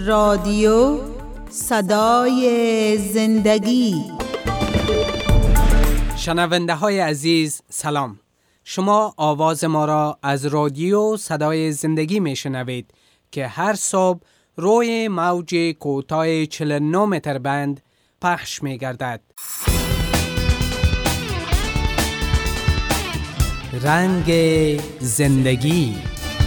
رادیو صدای زندگی. شنونده های عزیز سلام. شما آواز ما را از رادیو صدای زندگی می شنوید که هر صبح روی موج کوتاه 49 متر بند پخش می گردد. رنگ زندگی.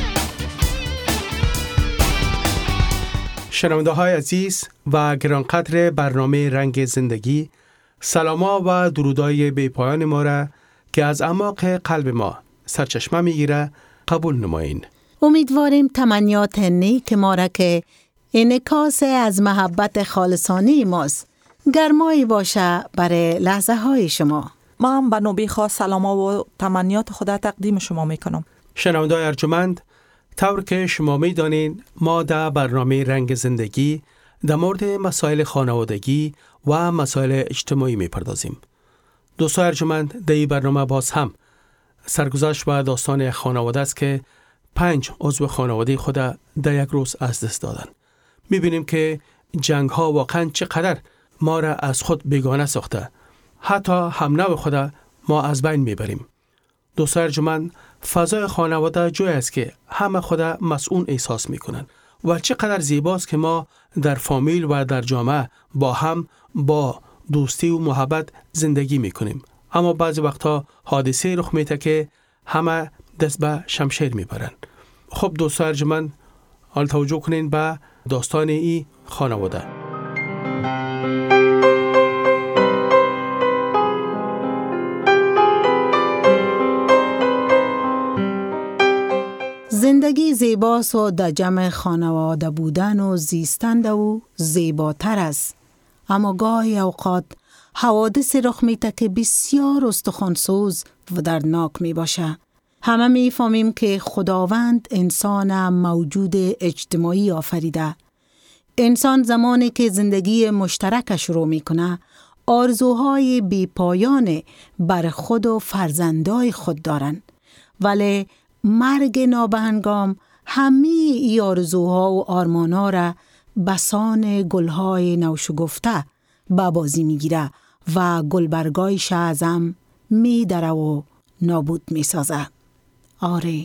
شنونده های عزیز و گرانقدر برنامه رنگ زندگی، سلاما و درودای بی پایان ما را که از اعماق قلب ما سرچشمه میگیره قبول نمایین. امیدواریم تمنیات نیک ما را که انعکاس از محبت خالصانه ماست گرمایی باشه برای لحظه های شما. ما هم به نوبه خاص سلاما و تمنیات خدا تقدیم شما میکنم. شنونده های ارجمند، طور که شما میدانین ما در برنامه رنگ زندگی در مورد مسائل خانوادگی و مسائل اجتماعی میپردازیم. دوستان ارجمند، در این برنامه باز هم سرگذشت و داستان خانواده است که 5 عضو خانواده خود در یک روز از دست دادن. میبینیم که جنگ ها واقعا چقدر ما را از خود بیگانه ساخته، حتی هم نوع خود ما از بین میبریم. دوستان ارجمند، فضای خانواده جایی است که همه خود مسئول احساس میکنن و چقدر زیباست که ما در فامیل و در جامعه با هم با دوستی و محبت زندگی میکنیم. اما بعضی وقتا حادثه رخ میده که همه دست به شمشیر میبرن. خب دوستان ارجمند، حال توجه کنین به داستان این خانواده. زندگی زیباست و در جمع خانواده بودن و زیستن و زیباتر است. اما گاهی اوقات حوادث رخ میده که بسیار استخوان‌سوز و دردناک می باشه. همه می فهمیم که خداوند انسان موجود اجتماعی آفریده. انسان زمانی که زندگی مشترکش رو میکنه آرزوهای بی پایان بر خود و فرزندای خود دارن، ولی مرگ نابهنگام همه ای آرزوها و آرمانا را بسان گلهای نوشگفته به بازی میگیره و گلبرگایش ازم میدره و نابود میسازه. آره،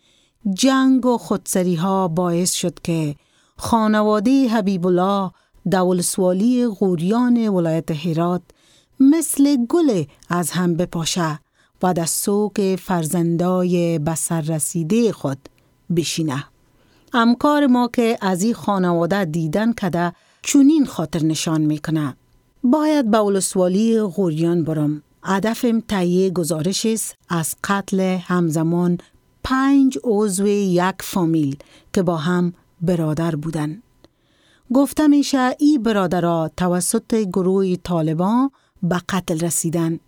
جنگ و خودسری ها باعث شد که خانواده حبیب الله دولسوالی غوریان ولایت هرات مثل گل از هم بپاشه و در سوق فرزندای بسر رسیده خود بشینه. همکار ما که از این خانواده دیدن کده چونین خاطر نشان میکنه: باید به ولسوالی غوریان برم. هدفم تهیه گزارش است از قتل همزمان 5 عضو یک فامیل که با هم برادر بودن. گفته میشه این برادرها توسط گروه طالبان به قتل رسیدن.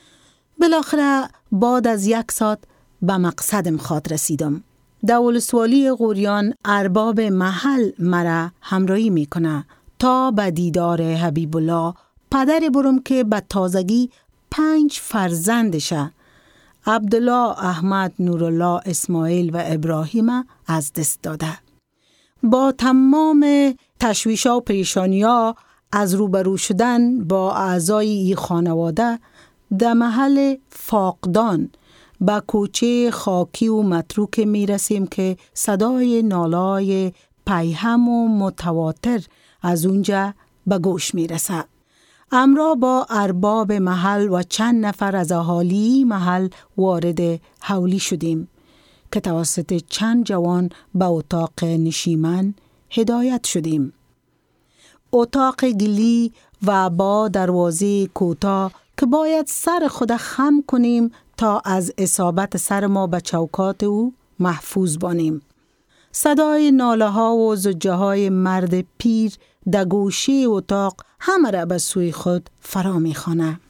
بالاخره بعد از 1 ساعت به مقصدم خاط رسیدم. در ولسوالی غوریان ارباب محل مرا همراهی میکنه تا به دیدار حبیب الله پدر برم که به تازگی 5 فرزندشه، عبدالله، احمد، نورالله، اسماعیل و ابراهیم از دست داده. با تمام تشویش‌ها و پریشانی‌ها از روبرو شدن با اعضای این خانواده در محل فاقدان به کوچه خاکی و متروک می رسیم که صدای نالای پیهم و متواتر از اونجا به گوش می رسه. امرا با ارباب محل و چند نفر از اهالی محل وارد حولی شدیم که توسط چند جوان به اتاق نشیمن هدایت شدیم. اتاق گلی و با دروازه کوتاه که باید سر خود خم کنیم تا از اصابت سر ما به چوکات او محفوظ بانیم. صدای ناله ها و زجه های مرد پیر در گوشه اتاق همه را به سوی خود فرا می خوانه.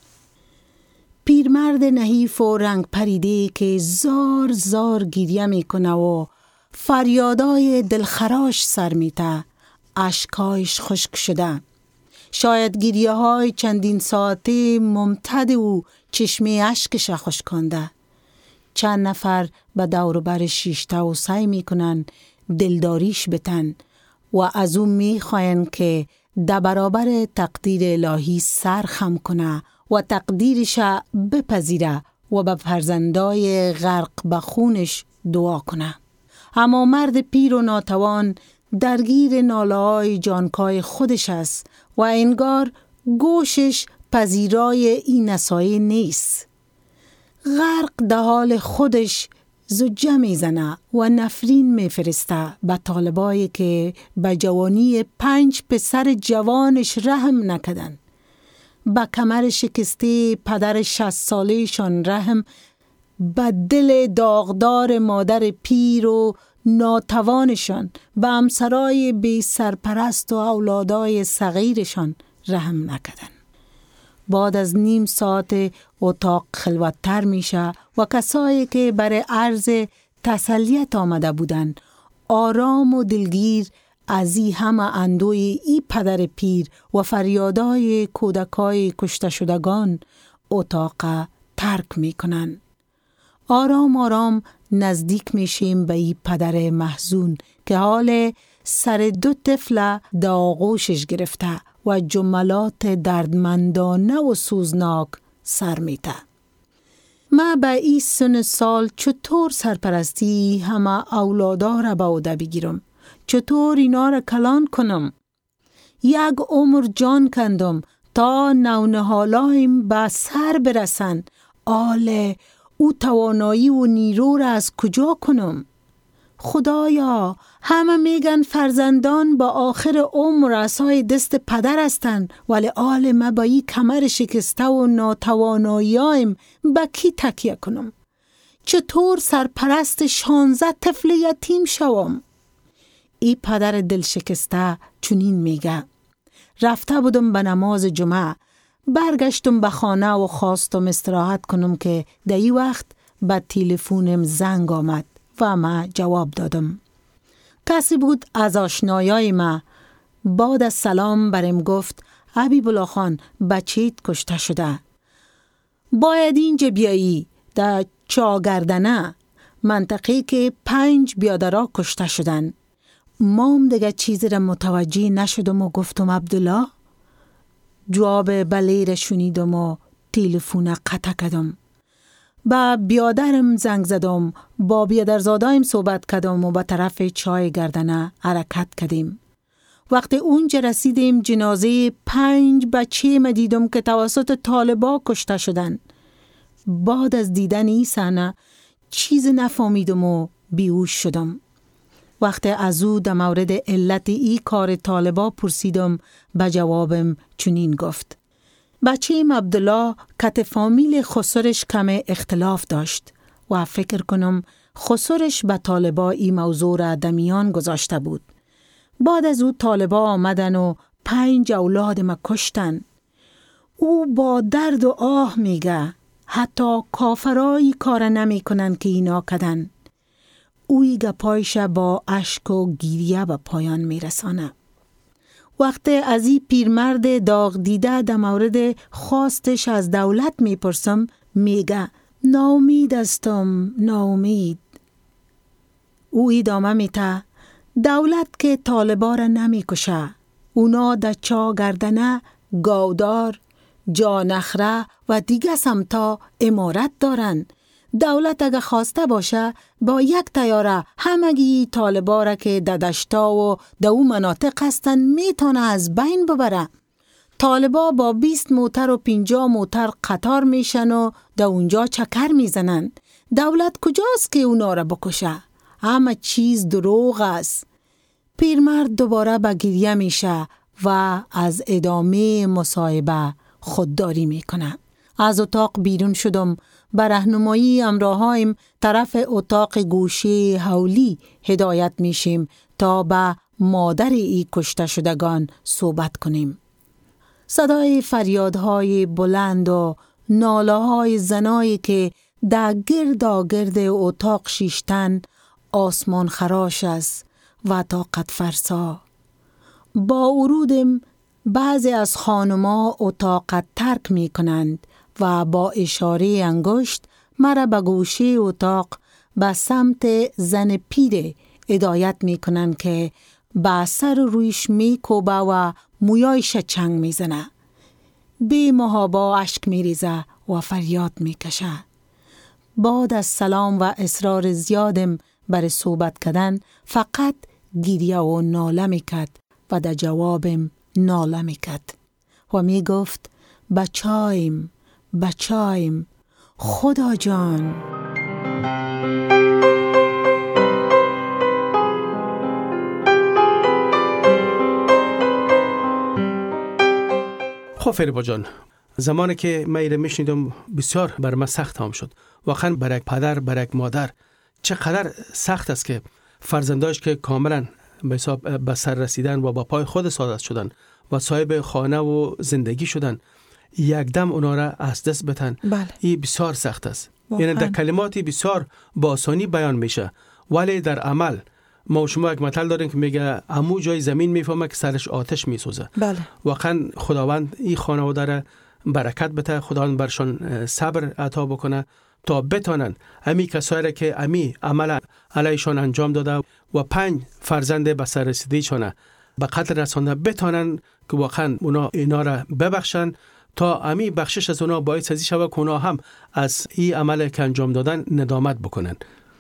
پیرمرد نحیف و رنگ پریده که زار زار گریه می کنه و فریادای دلخراش سر میته، اشکایش خشک شده. شاید گریه های چندین ساعته ممتد و چشمه اشکش خشکانده. چند نفر به دور بر شیشته و سعی می کنن دلداریش بتن و از او می خواهند که در برابر تقدیر الهی سر خم کنه و تقدیرش بپذیره و به فرزندای غرق به خونش دعا کنه. اما مرد پیر و ناتوان درگیر ناله‌های جانکای خودش است و انگار گوشش پذیرای این نصایح نیست. غرق در حال خودش زجه میزنه و نفرین میفرسته به طالبایی که به جوانی 5 پسر جوانش رحم نکدن. به کمر شکسته پدر 60 سالهشان رحم، به دل داغدار مادر پیر و ناتوانشان، به همسرای بی سرپرست و اولادای صغیرشان رحم نکدن. بعد از نیم ساعت اتاق خلوت‌تر میشه و کسایی که برای عرض تسلیت آمده بودن آرام و دلگیر از این همه اندوی ای پدر پیر و فریادای کودکای کشته شدگان اتاق ترک میکنن. آرام آرام نزدیک میشیم به ای پدر محزون که حال سر 2 طفل در آغوشش گرفته و جملات دردمندانه و سوزناک سر میته. ما به این سن سال چطور سرپرستی همه اولادا را به عهده بگیرم؟ چطور اینا را کلان کنم؟ 1 عمر جان کندم تا نونهالایم به سر برسن. آله او توانایی و نیرو را از کجا کنم؟ خدایا، همه میگن فرزندان با آخر عمر عصای دست پدر هستند، ولی آل ما با این کمر شکسته و ناتواناییم به کی تکیه کنم؟ چطور سرپرست 16 طفل یتیم شوم؟ ای پدر دل شکسته چنین میگه: رفته بودم به نماز جمعه، برگشتم به خانه و خواستم استراحت کنم که در این وقت به تلفنم زنگ آمد و ما جواب دادم. کسی بود از آشنایای ما. بعد از سلام برم گفت: حبیب الله خان، بچه‌ت کشته شده. باید اینجا بیایی، در چاگردنه، منطقه‌ای که 5 بیادرها کشته شدن. مام دیگه چیزی را متوجه نشدم و گفتم: عبدالله؟ جواب بله را شنیدم و تلفن قطع کردم. با بیادرم زنگ زدم، با بیادرزادایم صحبت کردم و به طرف چای گردنه حرکت کردیم. وقتی اونجا رسیدیم جنازه 5 بچه ما دیدم که توسط طالبا کشته شدن. بعد از دیدن این صحنه چیز نفهمیدم و بیهوش شدم. وقتی از او در مورد علت ای کار طالبا پرسیدم، به جوابم چنین گفت: بچه‌م عبدالله کت فامیل خسرش کم اختلاف داشت و فکر کنم خسرش به طالبا این موضوع را در میان گذاشته بود. بعد از او طالبا آمدن و 5 اولاد ما کشتن. او با درد و آه میگه حتی کافرایی کار نمی کنن که اینا کدن. اوی گپایش با اشک و گریه به پایان میرسانه. وقتی از این پیرمرد داغ دیده در مورد خواستش از دولت میپرسم، میگه: ناامید هستم، ناامید. او ادامه میده: دولت که طالبا را نمیکشه، اونا در چاگردنه، گاودار، جانخره و دیگه سمتا امارت دارن. دولت اگه خواسته باشه با 1 طیاره همگی طالبا را که در دشتا و در اون مناطق هستن میتونه از بین ببره. طالبا با 20 موتر و 50 موتر قطار میشن و در اونجا چکر میزنن. دولت کجاست که اونا را بکشه؟ همه چیز دروغ است. پیرمرد دوباره به گریه میشه و از ادامه مصاحبه خودداری میکنه. از اتاق بیرون شدم. به راهنمایی همراهایم طرف اتاق گوشه حولی هدایت میشیم تا به مادر ای کشته شدگان صحبت کنیم. صدای فریادهای بلند و ناله‌های زنایی که در گرد اتاق شیشتن آسمان خراش است و طاقت فرسا. با ورودم بعضی از خانما اتاق ترک می کنند و با اشاره انگشت مرا به گوشه اتاق به سمت زن پیر هدایت می کنند که به سر و رویش میکوبه و مویایش چنگ میزنه. بی محابا اشک میریزه و فریاد میکشه. بعد از سلام و اصرار زیادم بر صحبت کردن فقط گریه و ناله میکرد و در جوابم ناله میکرد و میگفت بچایم بچایم خدا جان. خب فریبا جان، زمانی که من ایره میشنیدم بسیار بر من سخت هم شد. واقعا برای یک پدر، برای یک مادر چقدر سخت است که فرزنداش که کاملا به سر رسیدن و با پای خود سعادت شدن و صاحب خانه و زندگی شدن، یک دم اونا را از دست بدن. بله. این بسیار سخت است. یعنی در کلماتی بسیار با آسانی بیان میشه، ولی در عمل ما و شما یک مثل داریم که میگه عمو جای زمین میفهمه که سرش آتش میسوزه. بله. واقعا خداوند این خانواده را برکت بده، خداوند برشان صبر عطا بکنه تا بتانن امی کسایی را که امی عمل علیشان انجام داده و 5 فرزند به سر رسیدگیشان به قتل رسانده بتانن که واقعا اونا اینا را ببخشن تا امی بخشش از اونا باعث ازی شود که اونا هم از این عمل که انجام دادن ندامت بکنن.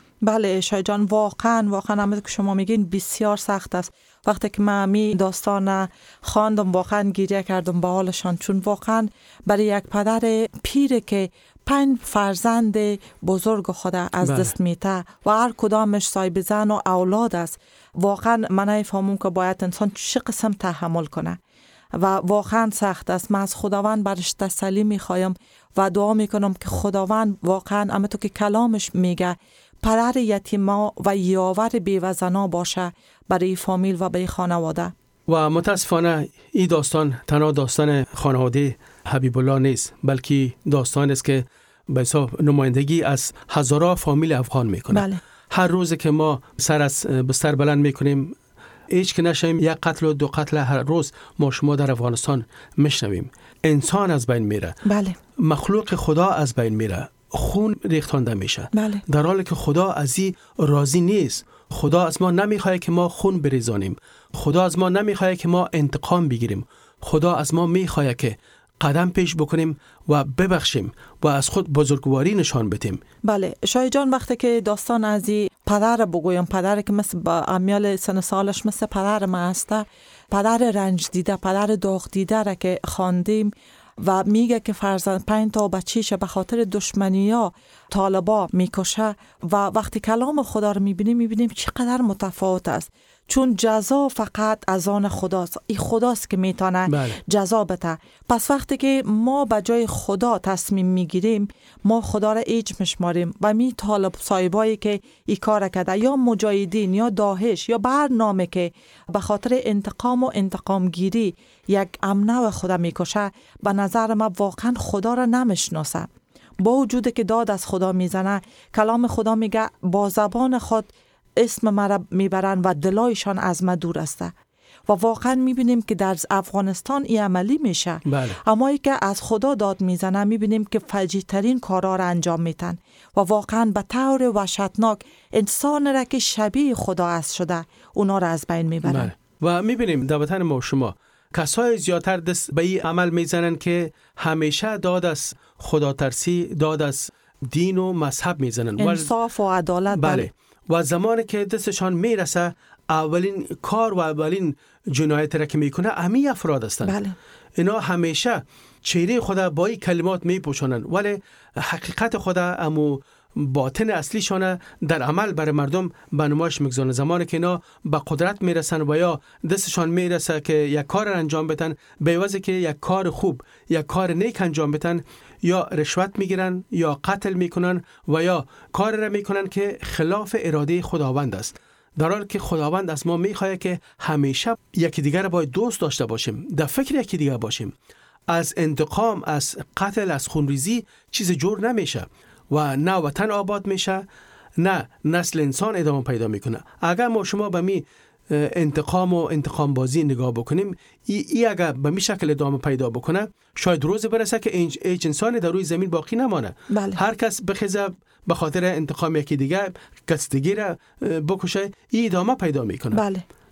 بله شای جان، واقعا همه که شما میگین بسیار سخت است. وقتی که من می داستان خواندم واقعا گریه کردم به حالشان، چون واقعا برای یک پدر پیر که 5 فرزند بزرگ خود از دست میته و هر کدامش صاحب زن و اولاد است، واقعا من نفهمم که باید انسان چه قسم تحمل کنه و واقعا سخت است. من از خداوند برش تسلی میخوایم و دعا میکنم که خداوند واقعا همونطور که کلامش میگه پدر یتیما و یاور بیوزنا باشه برای فامیل و برای خانواده. و متاسفانه این داستان تنها داستان خانواده حبیب الله نیست، بلکه داستان است که به حساب نمایندگی از هزاران فامیل افغان میکنه. بله. هر روز که ما سر از بستر بلند میکنیم هیچ که نشیم، 1 قتل و 2 قتل هر روز ما شما در افغانستان میشنویم. انسان از بین میره. بله. مخلوق خدا از بین میره، خون ریختانده میشه. بله. در حالی که خدا از این راضی نیست. خدا از ما نمیخواد که ما خون بریزانیم. خدا از ما نمیخواد که ما انتقام بگیریم. خدا از ما میخواد که قدم پیش بکنیم و ببخشیم و از خود بزرگواری نشان بدیم. بله شای جان، وقتی که داستان از این پدر بگویم، پدر که مثل با امیال سن سالش مثل پدر ما هسته، پدر رنج دیده، پدر داغ دیده را که خواندیم و میگه که فرزند 5 تا بچیش به خاطر دشمنی‌ها طالبا میکشه و وقتی کلام خدا رو میبینیم چقدر متفاوت است، چون جزا فقط از آن خداست. این خداست که میتونه جزا بده. پس وقتی که ما به جای خدا تصمیم میگیریم، ما خدا را ایج میشماریم و می طالب صاحبایی که این کار کرده، یا مجاهدین یا داعش یا برنامه که به خاطر انتقام و انتقام گیری یک امنه خدا میکشه، به نظر من واقعا خدا را نمیشناسه. با وجود که داد از خدا میزنه، کلام خدا میگه با زبان خود اسم مرا میبرن و دلایشان از ما دور است. و واقعا میبینیم که در افغانستان این عملی میشه. بله. اما ای که از خدا داد میزنه، میبینیم که فجیع ترین کارا را انجام میتن و واقعا به طور وحشتناک انسان را که شبیه خدا است شده اونا را از بین میبرن. بله. و میبینیم در وطن ما شما کسای زیادتر دست به این عمل میزنن که همیشه داد از خدا ترسی، داد از دین و مذهب میزنن، انصاف و عدالت. بله. و زمانی که دستشان میرسه، اولین کار و اولین جنایت را که میکنه امی افراد هستند. بله. اینا همیشه چهره خدا با این کلمات میپوشانند، ولی حقیقت خدا امو باطن اصلیشان در عمل برای مردم به نمایش میگذارن. زمانی که اینا به قدرت میرسن و یا دستشان میرسه که یک کار انجام بدن، به عوضی که یک کار خوب، یک کار نیک انجام بدن، یا رشوت میگیرن یا قتل میکنن و یا کار را میکنن که خلاف اراده خداوند است. در حالی که خداوند از ما میخواد که همیشه یکی دیگر را باید دوست داشته باشیم، در فکر یکی دیگر باشیم. از انتقام، از قتل، از خونریزی چیز جور نمیشه و نه وطن آباد میشه، نه نسل انسان ادامه پیدا میکنه. اگر ما شما به می انتقام و انتقام بازی نگاه بکنیم، ای اگر به می شکل ادامه پیدا بکنه، شاید روز برسه که هیچ انسانی در روی زمین باقی نمانه. بله. هر کس بخیزه به خاطر انتقام یکی دیگر کس دیگه را بکشه، ای ادامه پیدا میکنه. بله.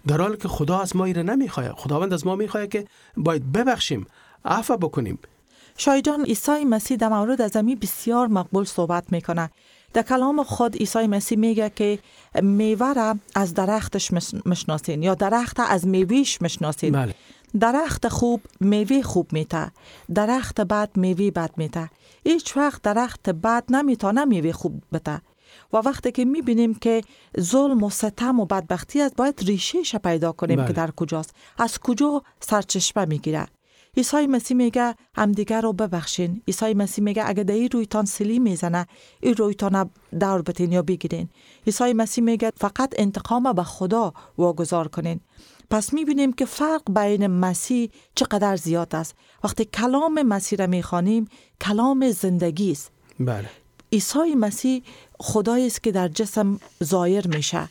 در حالی که خدا از ما ایره نمیخواد. خداوند از ما میخواد که باید ببخشیم، عفو بکنیم. شای جان، عیسی مسیح در مورد از امی بسیار مقبول صحبت میکنه. در کلام خود عیسی مسیح میگه که میوه را از درختش مشناسین یا درخت از میوهش مشناسین. بله. درخت خوب میوه خوب میته، درخت بد میوه بد میته. هیچ وقت درخت بد نمیتونه میوه خوب بده. و وقتی که میبینیم که ظلم و ستم و بدبختی است، باید ریشهش پیدا کنیم. بله. که در کجاست، از کجا سرچشمه میگیره. عیسی مسیح میگه همدیگر رو ببخشین. عیسی مسیح میگه اگه در این رویتان سلی میزنه، این رویتان دور بتین یا بگیرین. عیسی مسیح میگه فقط انتقام به خدا واگذار کنین. پس میبینیم که فرق بین مسیح چقدر زیاد است. وقتی کلام مسیح را میخوانیم، کلام زندگی است. بله. عیسی مسیح خدایی است که در جسم ظاهر میشه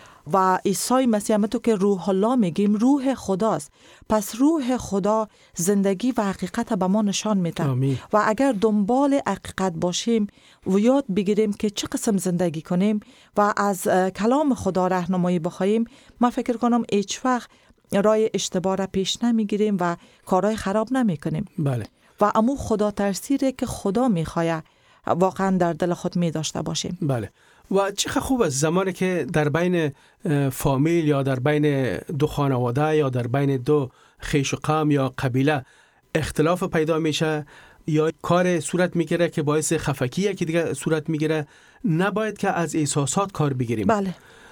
و عیسی مسیح همونطور که روح الله میگیم روح خداست. پس روح خدا زندگی و حقیقت به ما نشان میده. و اگر دنبال حقیقت باشیم و یاد بگیریم که چه قسم زندگی کنیم و از کلام خدا راهنمایی بخوایم، من فکر کنم هیچ وقت راه اشتباه را پیش نمیگیریم و کارهای خراب نمیکنیم. بله. و امو خدا ترسیره که خدا میخواد واقعا در دل خود می داشته باشیم. بله. و چقدر خوب است زمانی که در بین فامیل یا در بین دو خانواده یا در بین دو خیش و قوم یا قبیله اختلاف پیدا میشه یا کار صورت میگیره که باعث خفگی که دیگه صورت میگیره، نباید که از احساسات کار بگیریم. بله.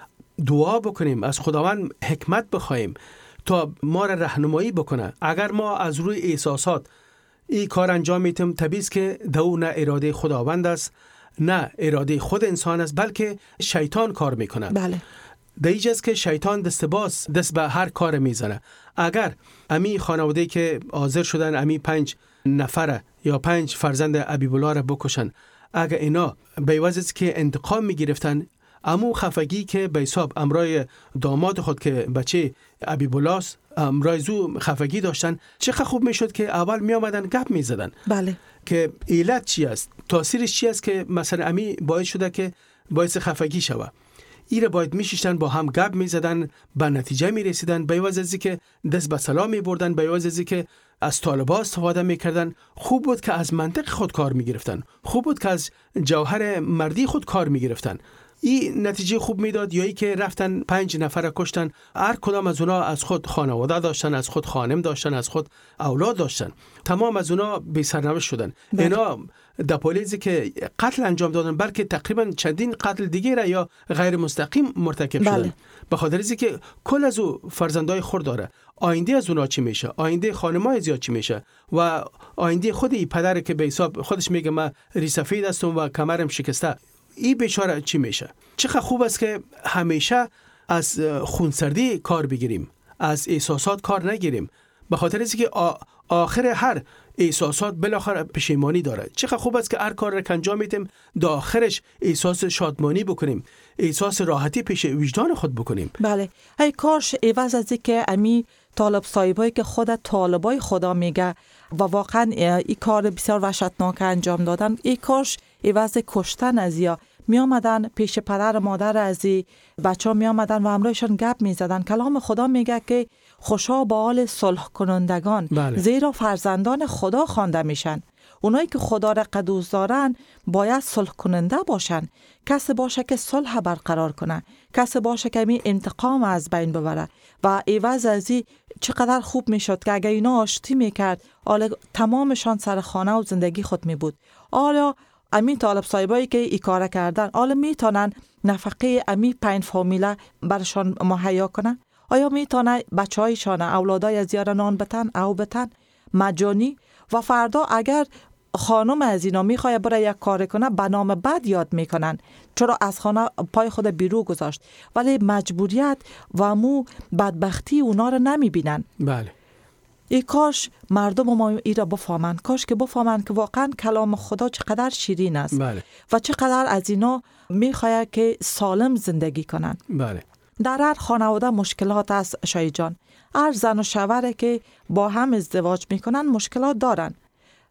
دعا بکنیم، از خداوند حکمت بخوایم تا ما را راهنمایی بکنه. اگر ما از روی احساسات این کار انجام میتیم، طبیعی است که دو نه اراده خداوند است نه اراده خود انسان است، بلکه شیطان کار میکنه. بله. دیگه است که شیطان دست به هر کار میزنه. اگر امی خانواده که حاضر شدن امی 5 نفر یا 5 فرزند ابیبولا را بکشن، اگر اینا به عوض است که انتقام میگرفتن، امو خفگی که به حساب امرای داماد خود که بچه ابیبولاست امرای زو خفگی داشتن، چقدر خوب میشد که اول می آمدن گپ می زدن. بله. که علت چی است، تاثیرش چی است که مثلا امی باعث شده که باعث خفگی شوه. ایره باید میشیشتن با هم گپ می زدن، به نتیجه می رسیدن، به عوض از که دست به سلام می بردن، به عوض از که از طالبا استفاده می کردن. خوب بود که از منطق خود کار می گرفتن، خوب بود که از جوهر مردی خود کار می گرفتن. این نتیجه خوب میداد. یا ای که رفتن 5 نفر کشتن، هر کدام از اونا از خود خانواده داشتن، از خود خانم داشتن، از خود اولاد داشتن، تمام از اونا بی سرنوشت شدن. اینا در پلیسی که قتل انجام دادن، بلکه تقریبا چندین قتل دیگه را یا غیر مستقیم مرتکب شدن. به خاطر اینکه که کل از او فرزندای خود داره، آینده از اونا چی میشه، آینده خانمای زیاد چی میشه و آینده خود این پدر که به حساب خودش میگه من ریسفید هستم و کمرم شکسته، این بیچاره چی میشه؟ چقدر خوب است که همیشه از خونسردی کار بگیریم، از احساسات کار نگیریم، به خاطر اینکه که آخر هر احساسات بالاخره پشیمانی داره. چقدر خوب است که هر کار را که انجام میدیم در آخرش احساس شادمانی بکنیم، احساس راحتی پیش وجدان خود بکنیم. بله. ای کاش عوض از که امی طالب صاحبایی که خود طالبای خدا میگه و واقعا این کار بسیار وحشتناک انجام دادن، ای کاش عوض کشتن از یا می آمدن پیش پدر مادر از بچه ها می آمدن و همراهشان گپ می زدن. کلام خدا میگه که خوشا با حال صلح کنندگان. بله. زیرا فرزندان خدا خوانده میشن. اونایی که خدا را قدوس دارن باید صلح کننده باشن. کسی باشه که صلح برقرار کنه، کسی باشه که می انتقام از بین ببره. و عوض از چقدر خوب میشد که اگه اینا آشتی میکرد، حالا تمامشان سر خانه و زندگی خود می بود. حالا امی طالب صاحبایی که ای کار کردن، حالا میتونن نفقه امی 5 فامیله برشان مهیا کنن؟ آیا میتونه بچه‌هایشان اولادای از یار نان بتن او بتن مجانی؟ و فردا اگر خانم از اینا میخواد برای یک کار کنه، به نام بد یاد میکنن، چرا از خانه پای خود بیرون گذاشت، ولی مجبوریت و مو بدبختی اونا رو نمیبینن. بله. ای کاش مردم ما ای را بفهمند، کاش که بفهمند که واقعا کلام خدا چقدر شیرین است. بله. و چقدر از اینا میخواد که سالم زندگی کنن. بله. در هر خانواده مشکلات است شای جان. هر زن و شوهر که با هم ازدواج میکنن مشکلات دارن.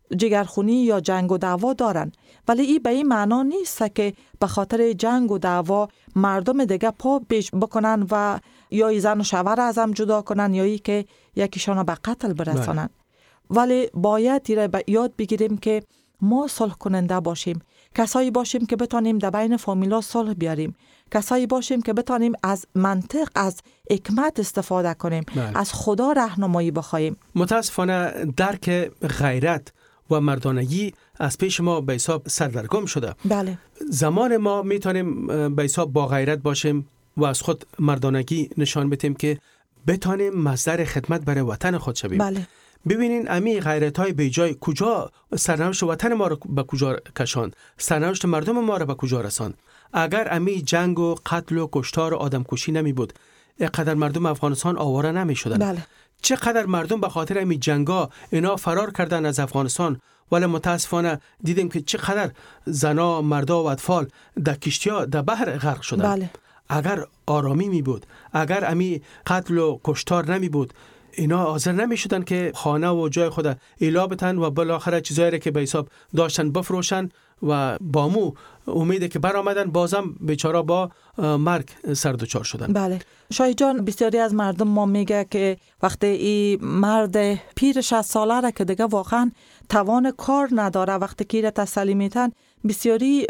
جگرخونی یا جنگ و دعوا دارن، ولی این به این معنا نیست که به خاطر جنگ و دعوا مردم دیگه پا بیش بکنن و یا زن و شوهر از هم جدا کنن یا ای که یکیشان به قتل برسانن. ولی باید یاد بگیریم که ما صلح کننده باشیم، کسایی باشیم که بتانیم در بین فامیلا صلح بیاریم، کسایی باشیم که بتانیم از منطق، از حکمت استفاده کنیم، از خدا راهنمایی بخوایم. متاسفانه درک غیرت و مردانگی از پیش ما به حساب سردرگم شده. بله. زمان ما میتونیم به حساب با غیرت باشیم و از خود مردانگی نشان بدیم که بتانیم مصدر خدمت برای وطن خود شویم. بله. ببینین امی غیرت‌های بیجای کجا سرنوشت وطن ما رو به کجا کشاند، سرنوشت مردم ما رو به کجا رساند. اگر امی جنگ و قتل و کشتار و آدمکشی نمی بود، اینقدر مردم افغانستان آواره نمی شدن. بله. چقدر مردم به خاطر امی جنگا اینا فرار کردن از افغانستان، ولی متاسفانه دیدیم که چقدر زنا، مردا و اطفال در کشتی‌ها در بحر غرق شدن. بله. اگر آرامی می بود، اگر امی قتل و کشتار نمی بود، اینا حاضر نمی شدن که خانه و جای خود ایلا بتن و بالاخره چیزایی که به حساب داشتن بفروشن و با مو امیده که برآمدن بازم بیچاره با مرگ سردچار شدن. بله. شاهی جان، بسیاری از مردم ما میگه که وقتی این مرد پیر 60 ساله را که دیگه واقعا توان کار نداره، وقتی که تسلی میتن، بسیاری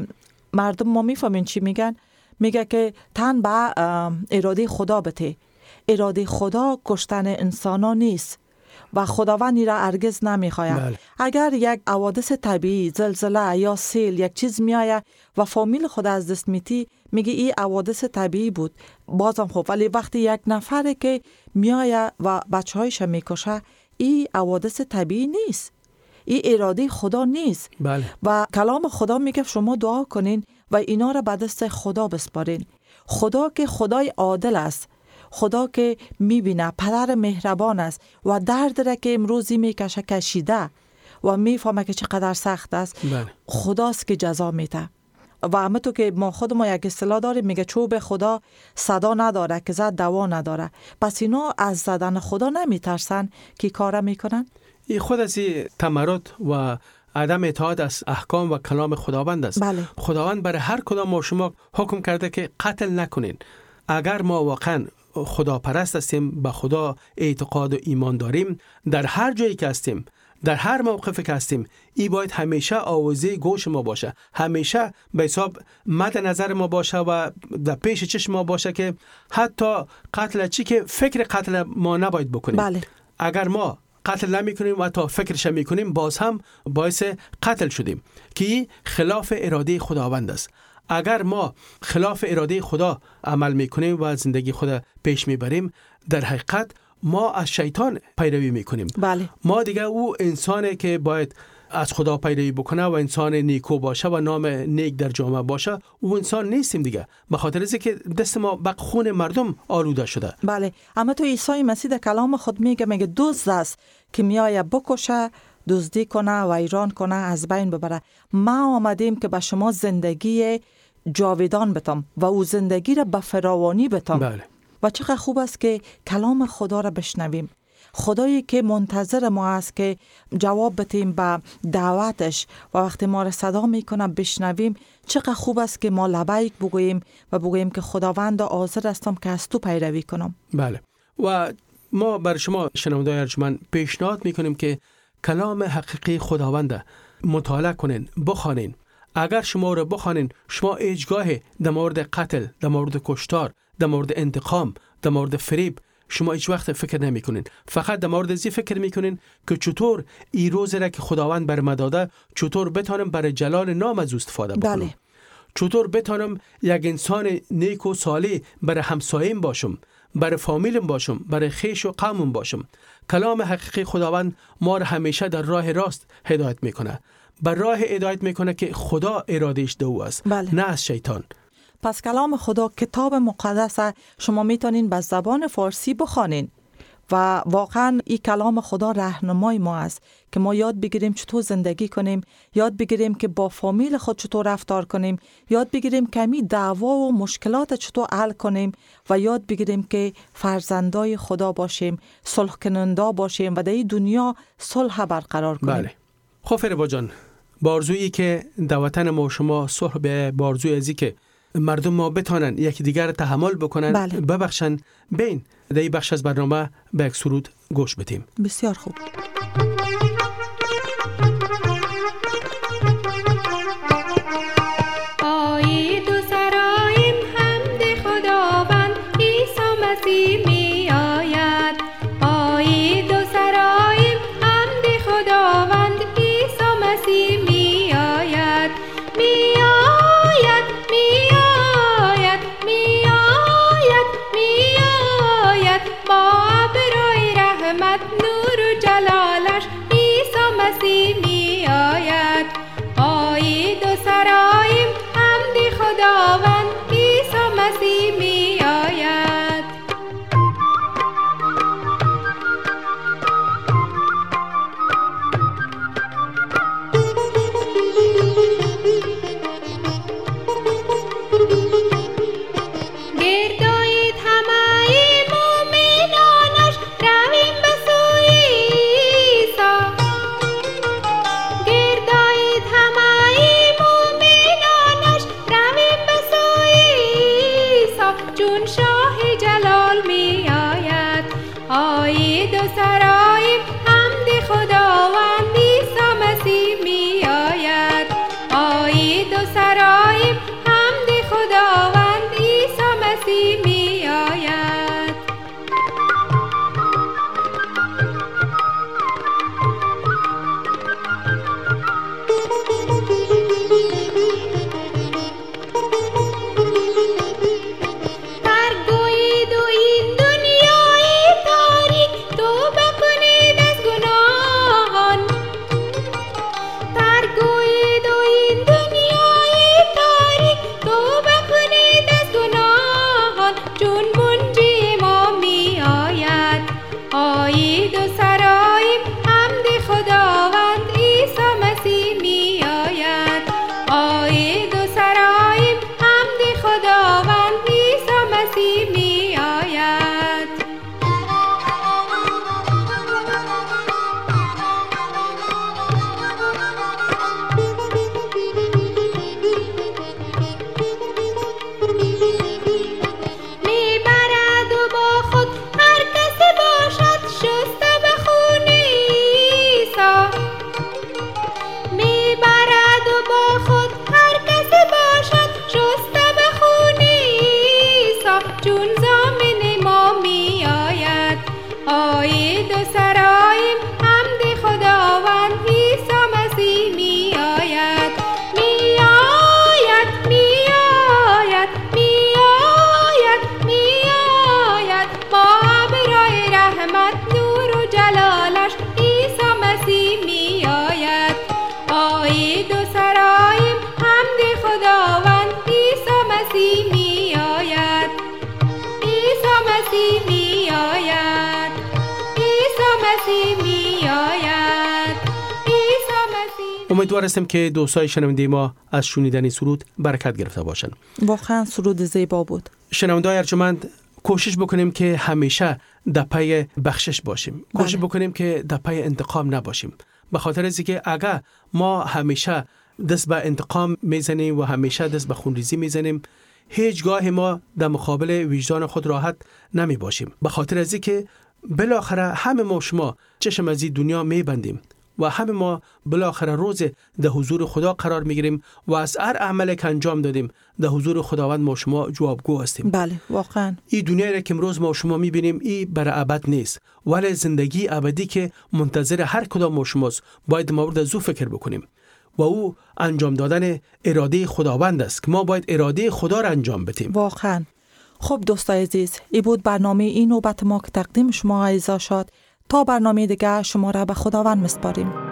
مردم ما میفهمین چی میگن؟ میگه که تن به اراده خدا بته. اراده خدا کشتن انسانا نیست و خداوند را هرگز نمیخواید. بله. اگر یک حوادث طبیعی، زلزله یا سیل، یک چیز میآید و فامیل خود از دست میتی، میگه این حوادث طبیعی بود، بازم خوب. ولی وقتی یک نفر که میآید و بچه‌هایش میکشه، این حوادث طبیعی نیست، این اراده خدا نیست. بله. و کلام خدا میگه شما دعا کنین و اینا را به دست خدا بسپارین. خدا که خدای عادل است، خدا که میبینه، پدر مهربان است و درد را که امروزی میکشه کشیده و میفهمه که چقدر سخت است. بله. خداست که جزا میده. و همونطور که ما خود ما یک اصطلاح داریم، میگه چوب خدا صدا نداره که زد دوا نداره. پس اینا از زدن خدا نمیترسن که کار میکنن. این خود از این تمرد و عدم اطاعت از احکام و کلام خداوند است. بله. خداوند برای هر کدام ما شما حکم کرده که قتل نکنین. اگر ما واقعا خدا پرست هستیم، به خدا اعتقاد و ایمان داریم، در هر جایی که هستیم، در هر موقفی که هستیم، این باید همیشه آوازه گوش ما باشه، همیشه به حساب مد نظر ما باشه و در پیش چشم ما باشه که حتی قتل چی که فکر قتل ما نباید بکنیم. بله. اگر ما قتل نمی کنیم و تا فکرش می کنیم، باز هم باعث قتل شدیم که خلاف اراده خداوند است. اگر ما خلاف اراده خدا عمل میکنیم و زندگی خدا پیش میبریم، در حقیقت ما از شیطان پیروی میکنیم. بله. ما دیگه او انسانی که باید از خدا پیروی بکنه و انسان نیکو باشه و نام نیک در جامعه باشه، او انسان نیستیم دیگه، به خاطر اینکه دست ما به خون مردم آلوده شده. بله. اما تو عیسی مسیح در کلام خود میگه دزد است که میآید بکشه، دزدی کنه و ایران کنه، از بین ببره. ما آمدیم که به شما زندگی جاودان بتم و او زندگی را به فراوانی بتم. بله. و چقدر خوب است که کلام خدا را بشنویم. خدایی که منتظر ما است که جواب بدیم به دعوتش و وقتی ما را صدا میکنه بشنویم. چقدر خوب است که ما لبیک بگوییم و بگوییم که خداوند حاضر هستم که از تو پیروی کنم. بله. و ما بر شما شنوندگان ارجمند پیشنهاد میکنیم که کلام حقیقی خداوند مطالعه کنین، بخوانین. اگر شما رو بخوانین، شما هیچگاه در مورد قتل، در مورد کشتار، در مورد انتقام، در مورد فریب شما هیچ وقت فکر نمی کنین. فقط در مورد زی فکر می کنین که چطور این روز را که خداوند بر ما داده، چطور بتانم برای جلال نام از استفاده بکنم. بله. چطور بتانم یک انسان نیک و صالح برای همسایم باشم، برای فامیلم باشم، برای خیش و قومم باشم. کلام حقیقی خداوند ما را همیشه در راه راست هدایت میکنه. بر راه هدایت میکنه که خدا ارادهش دو است. بله. نه از شیطان. پس کلام خدا کتاب مقدس شما میتونین به زبان فارسی بخوانین و واقعا این کلام خدا راهنمای ما است که ما یاد بگیریم چطور زندگی کنیم، یاد بگیریم که با فامیل خود چطور رفتار کنیم، یاد بگیریم که می دعوا و مشکلات چطور حل کنیم و یاد بگیریم که فرزندای خدا باشیم، صلح کننده باشیم و در این دنیا صلح برقرار کنیم. بله. خب فریبا جان، بارزویی که در وطن ما شما صلح به بارزوی ازی که مردم ما بتانن یکی دیگر رو تحمل بکنن، بله. ببخشن. بین در این بخش از برنامه به یک سرود گوش بدیم. بسیار خوب. امیدوار هستم که دوستای شنونده ما از شنیدن سرود برکت گرفته باشن. واقعا سرود زیبا بود. شنونده‌های ارجمند، کوشش بکنیم که همیشه در پی بخشش باشیم. کوشش بکنیم که در پی انتقام نباشیم. به خاطر از اینکه اگر ما همیشه دست به انتقام میزنیم و همیشه دست به خونریزی میزنیم، هیچگاه ما در مقابل وجدان خود راحت نمی باشیم. به خاطر از اینکه بالاخره همه ما شما چشم از این دنیا میبندیم و همه ما بالاخره روز در حضور خدا قرار میگیریم و از هر عملی که انجام دادیم در حضور خداوند ما شما جوابگو هستیم. بله واقعا. این دنیایی را که امروز ما شما میبینیم این برای ابد نیست، ولی زندگی ابدی که منتظر هر کدام ما شماست باید ما از او فکر بکنیم و او انجام دادن اراده خداوند است که ما باید اراده خدا را انجام بدیم. واقعا. خب دوستای عزیز، این بود برنامه این نوبت ما که تقدیم شما عزیزا شد. تا برنامه دیگه شما را به خداوند میسپاریم.